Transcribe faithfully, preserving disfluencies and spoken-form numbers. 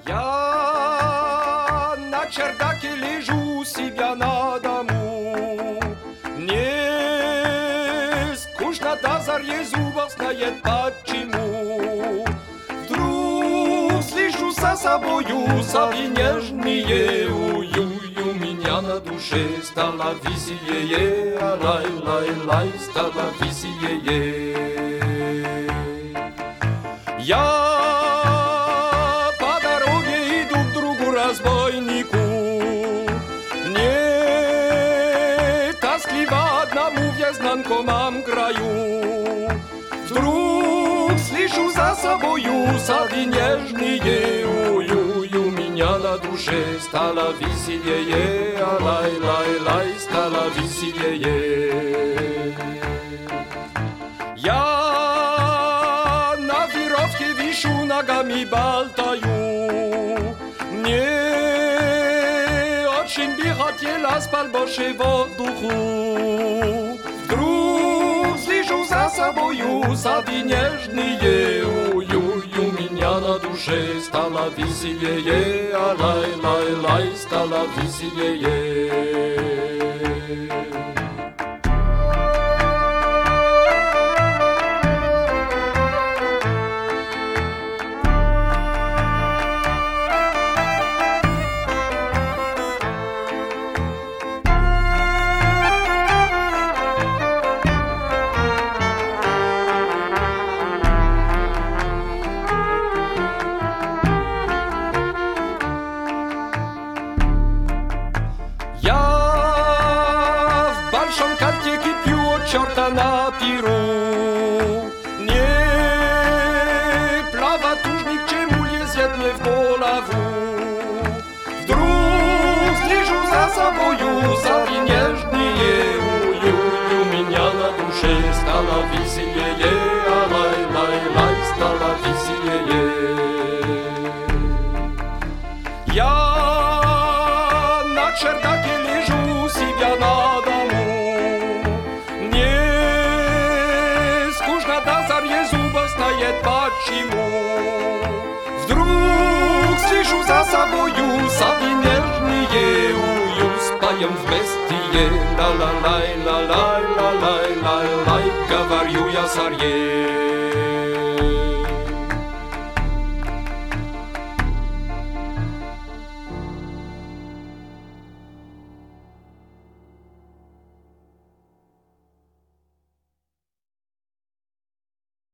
Я на чердаке лежу у себя на дому. Мне скучно до зари, зубов знает почему. Вдруг слышу за собою совы нежные, уй-уй, у меня на душе стало веселее, лай-лай-лай, стало веселее. Я по дороге иду к другу разбойнику. Мне тоскливо одному в незнакомом краю. Вдруг слышу за собою совы нежные, ой-ой, у меня на душе стало веселее, лай-лай-лай, стало веселее. Я на веревке вишу, ногами болтаю. Мне очень бы хотелось побольше воздуху. Вдруг слышу за собою совы нежные, ой-ой, у меня на душе стало веселее, лай-лай-лай, стало веселее. Я в большом картике пью от черта на пиру. Не плаватужник, чему лезет мне в голову. Вдруг слежу за собою совы нежные, ой-ой, у меня на душе стало веселее, лай-лай-лай, стало веселее. Я на чердаке лежу у себя на дому. Мне скучно до зари, зубов знает почему. Вдруг слышу за собою совы нежные, ую, споем вместе, ла-ла-лай, ла-лай, ла-лай, ла-лай, говорю я царье.